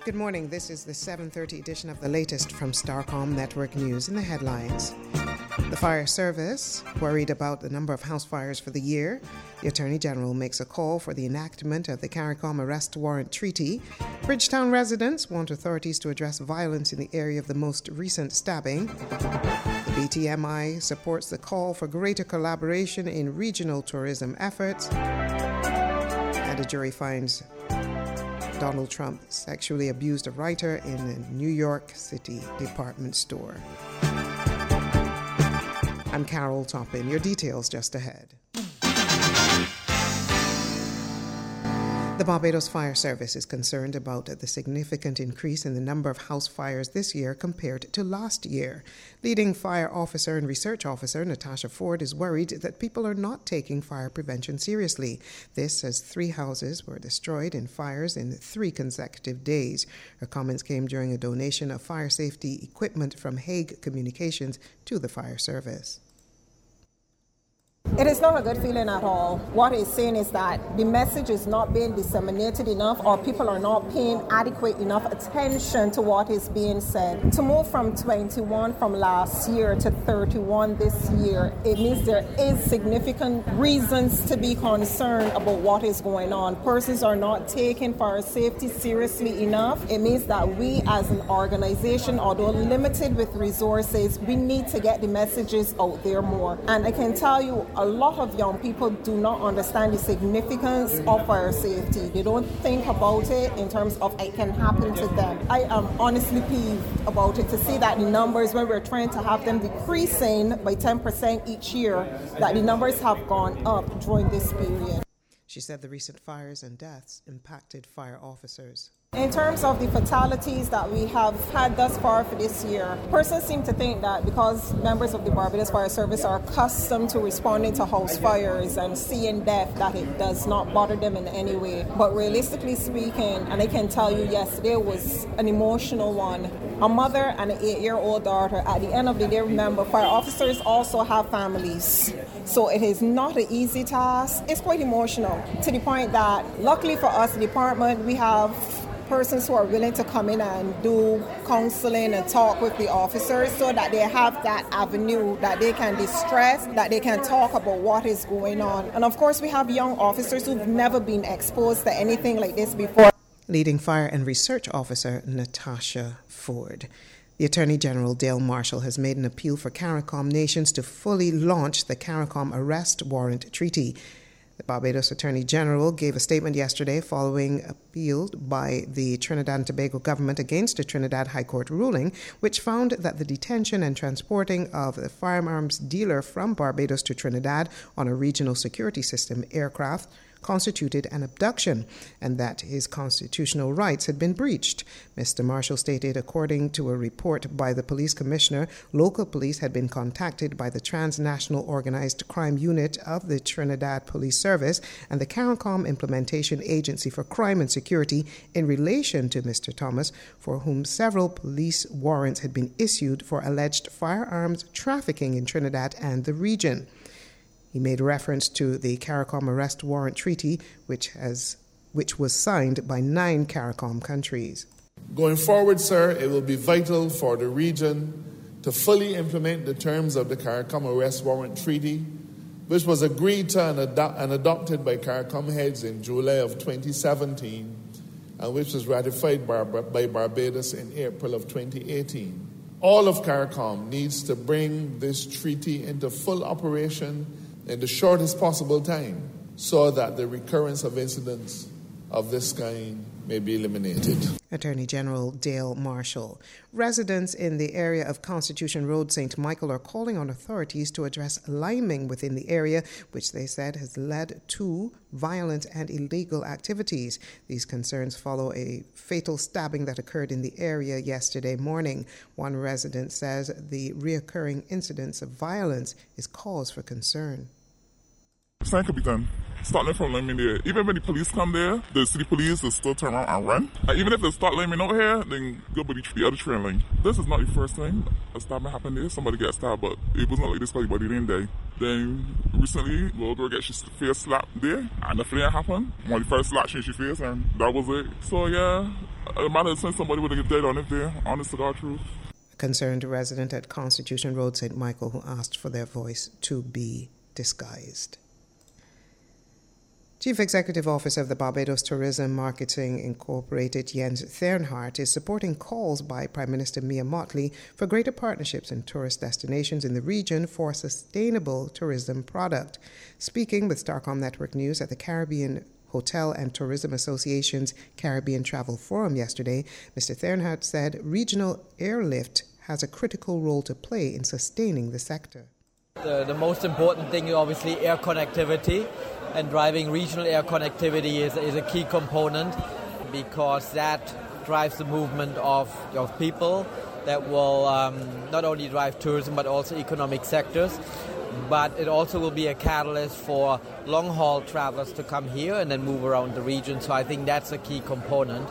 Good morning. This is the 7:30 edition of the latest from Starcom Network News. In the headlines, the fire service worried about the number of house fires for the year. The Attorney General makes a call for the enactment of the CARICOM Arrest Warrant Treaty. Bridgetown residents want authorities to address violence in the area of the most recent stabbing. The BTMI supports the call for greater collaboration in regional tourism efforts. And a jury finds Donald Trump sexually abused a writer in a New York City department store. I'm Carol Toppin. Your details just ahead. The Barbados Fire Service is concerned about the significant increase in the number of house fires this year compared to last year. Leading fire officer and research officer Natasha Ford is worried that people are not taking fire prevention seriously. This as 3 houses were destroyed in fires in 3 consecutive days. Her comments came during a donation of fire safety equipment from Hague Communications to the fire service. It is not a good feeling at all. What it's saying is that the message is not being disseminated enough, or people are not paying adequate enough attention to what is being said. To move from 21 from last year to 31 this year, it means there is significant reasons to be concerned about what is going on. Persons are not taking fire safety seriously enough. It means that we as an organization, although limited with resources, we need to get the messages out there more. And I can tell you, a lot of young people do not understand the significance of fire safety. They don't think about it in terms of it can happen to them. I am honestly peeved about it to see that the numbers, when we're trying to have them decreasing by 10% each year, that the numbers have gone up during this period. She said the recent fires and deaths impacted fire officers. In terms of the fatalities that we have had thus far for this year, persons seem to think that because members of the Barbados Fire Service are accustomed to responding to house fires and seeing death, that it does not bother them in any way. But realistically speaking, and I can tell you yesterday was an emotional one. A mother and an 8-year-old daughter, at the end of the day, remember, fire officers also have families. So it is not an easy task. It's quite emotional, to the point that, luckily for us, the department, we have persons who are willing to come in and do counseling and talk with the officers so that they have that avenue that they can distress, that they can talk about what is going on. And of course, we have young officers who've never been exposed to anything like this before. Leading fire and research officer Natasha Ford. The Attorney General, Dale Marshall, has made an appeal for CARICOM nations to fully launch the CARICOM Arrest Warrant Treaty. The Barbados Attorney General gave a statement yesterday following appeal by the Trinidad and Tobago government against a Trinidad High Court ruling, which found that the detention and transporting of the firearms dealer from Barbados to Trinidad on a regional security system aircraft constituted an abduction and that his constitutional rights had been breached. Mr. Marshall stated, according to a report by the police commissioner, local police had been contacted by the Transnational Organized Crime Unit of the Trinidad Police Service and the CARICOM Implementation Agency for Crime and Security in relation to Mr. Thomas, for whom several police warrants had been issued for alleged firearms trafficking in Trinidad and the region. He made reference to the CARICOM Arrest Warrant Treaty, which was signed by 9 CARICOM countries. Going forward, sir, it will be vital for the region to fully implement the terms of the CARICOM Arrest Warrant Treaty, which was agreed to and adopted by CARICOM heads in July of 2017, and which was ratified by Barbados in April of 2018. All of CARICOM needs to bring this treaty into full operation in the shortest possible time so that the recurrence of incidents of this kind may be eliminated. Attorney General Dale Marshall. Residents in the area of Constitution Road, St. Michael, are calling on authorities to address liming within the area, which they said has led to violent and illegal activities. These concerns follow a fatal stabbing that occurred in the area yesterday morning. One resident says the reoccurring incidents of violence is cause for concern. Something could be done. Start them from liming there. Even when the police come there, the city police will still turn around and run. And even if they start liming out here, then go by the other train line. This is not the first time a stabbing happened there. Somebody got stabbed, but it was not like this because anybody didn't die. Then recently, the little girl got her face slapped there, and the flare happened. When the first slap changed her face, and that was it. So yeah, It might have sent somebody with a dead on it there, honest to God truth. A concerned resident at Constitution Road, St. Michael, who asked for their voice to be disguised. Chief Executive Officer of the Barbados Tourism Marketing Incorporated, Jens Thernhardt, is supporting calls by Prime Minister Mia Mottley for greater partnerships in tourist destinations in the region for sustainable tourism product. Speaking with Starcom Network News at the Caribbean Hotel and Tourism Association's Caribbean Travel Forum yesterday, Mr. Thernhardt said regional airlift has a critical role to play in sustaining the sector. The most important thing is obviously air connectivity, and driving regional air connectivity is a key component because that drives the movement of people that will not only drive tourism but also economic sectors. But it also will be a catalyst for long-haul travelers to come here and then move around the region. So I think that's a key component.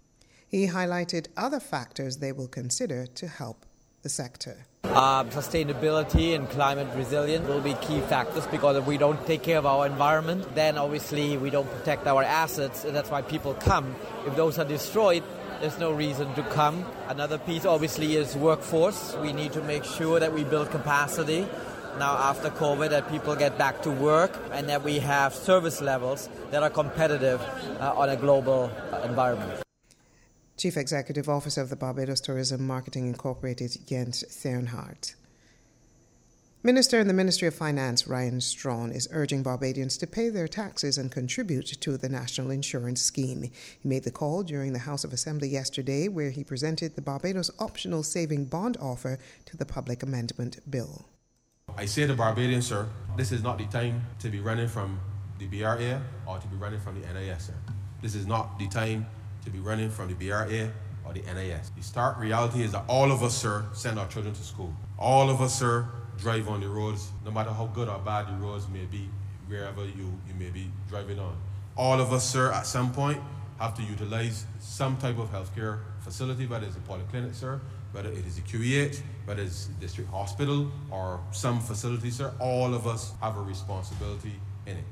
He highlighted other factors they will consider to help the sector. Sustainability and climate resilience will be key factors because if we don't take care of our environment, then obviously we don't protect our assets, and that's why people come. If those are destroyed, there's no reason to come. Another piece obviously is workforce. We need to make sure that we build capacity now after COVID, that people get back to work and that we have service levels that are competitive on a global environment. Chief Executive Officer of the Barbados Tourism Marketing Incorporated, Jens Thernhardt. Minister in the Ministry of Finance, Ryan Strawn, is urging Barbadians to pay their taxes and contribute to the National Insurance Scheme. He made the call during the House of Assembly yesterday, where he presented the Barbados Optional Saving Bond offer to the Public Amendment Bill. I say to Barbadians, sir, this is not the time to be running from the BRA or to be running from the NIS, sir. This is not the time to be running from the BRA or the NIS. The stark reality is that all of us, sir, send our children to school. All of us, sir, drive on the roads, no matter how good or bad the roads may be, wherever you may be driving on. All of us, sir, at some point have to utilize some type of healthcare facility, whether it's a polyclinic, sir, whether it is a QEH, whether it's a district hospital or some facility, sir. All of us have a responsibility in it.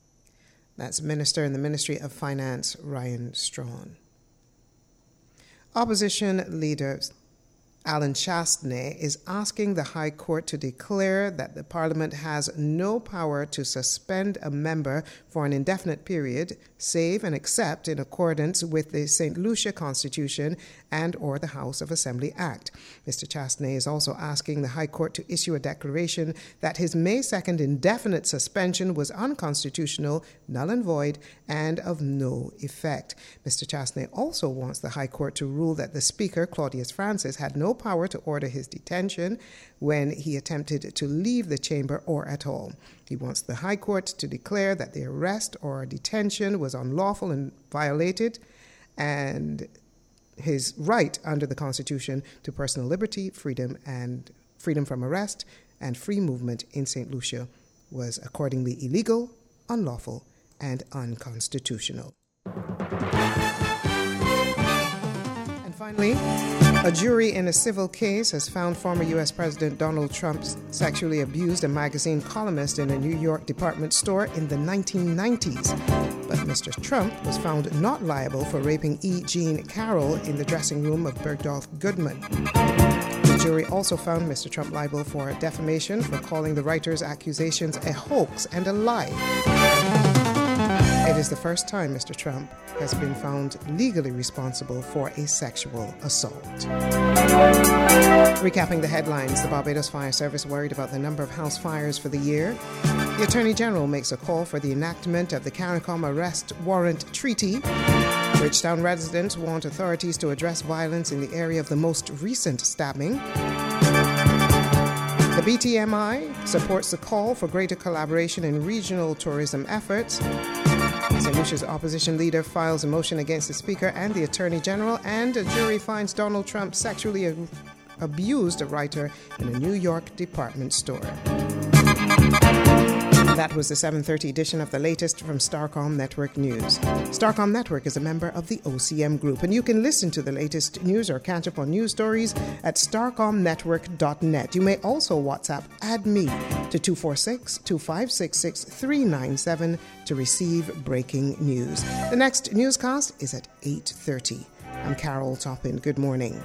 That's Minister in the Ministry of Finance, Ryan Strawn. Opposition leader Alan Chastney is asking the High Court to declare that the Parliament has no power to suspend a member for an indefinite period, save and except in accordance with the St. Lucia Constitution and or the House of Assembly Act. Mr. Chastney is also asking the High Court to issue a declaration that his May 2nd indefinite suspension was unconstitutional, null and void, and of no effect. Mr. Chastney also wants the High Court to rule that the Speaker, Claudius Francis, had no power to order his detention when he attempted to leave the chamber or at all. He wants the High Court to declare that the arrest or detention was unlawful and violated, and his right under the Constitution to personal liberty, freedom from arrest, and free movement in St. Lucia was accordingly illegal, unlawful, and unconstitutional. And finally, a jury in a civil case has found former U.S. President Donald Trump sexually abused a magazine columnist in a New York department store in the 1990s. But Mr. Trump was found not liable for raping E. Jean Carroll in the dressing room of Bergdorf Goodman. The jury also found Mr. Trump liable for defamation for calling the writer's accusations a hoax and a lie. It is the first time Mr. Trump has been found legally responsible for a sexual assault. Recapping the headlines, the Barbados Fire Service worried about the number of house fires for the year. The Attorney General makes a call for the enactment of the CARICOM Arrest Warrant Treaty. Bridgetown residents want authorities to address violence in the area of the most recent stabbing. The BTMI supports the call for greater collaboration in regional tourism efforts. St. Lucia's opposition leader files a motion against the Speaker and the Attorney General, and a jury finds Donald Trump sexually abused a writer in a New York department store. That was the 7:30 edition of the latest from Starcom Network News. Starcom Network is a member of the OCM Group, and you can listen to the latest news or catch up on news stories at starcomnetwork.net. You may also WhatsApp Add Me to 246-2566-397 to receive breaking news. The next newscast is at 8:30. I'm Carol Toppin. Good morning.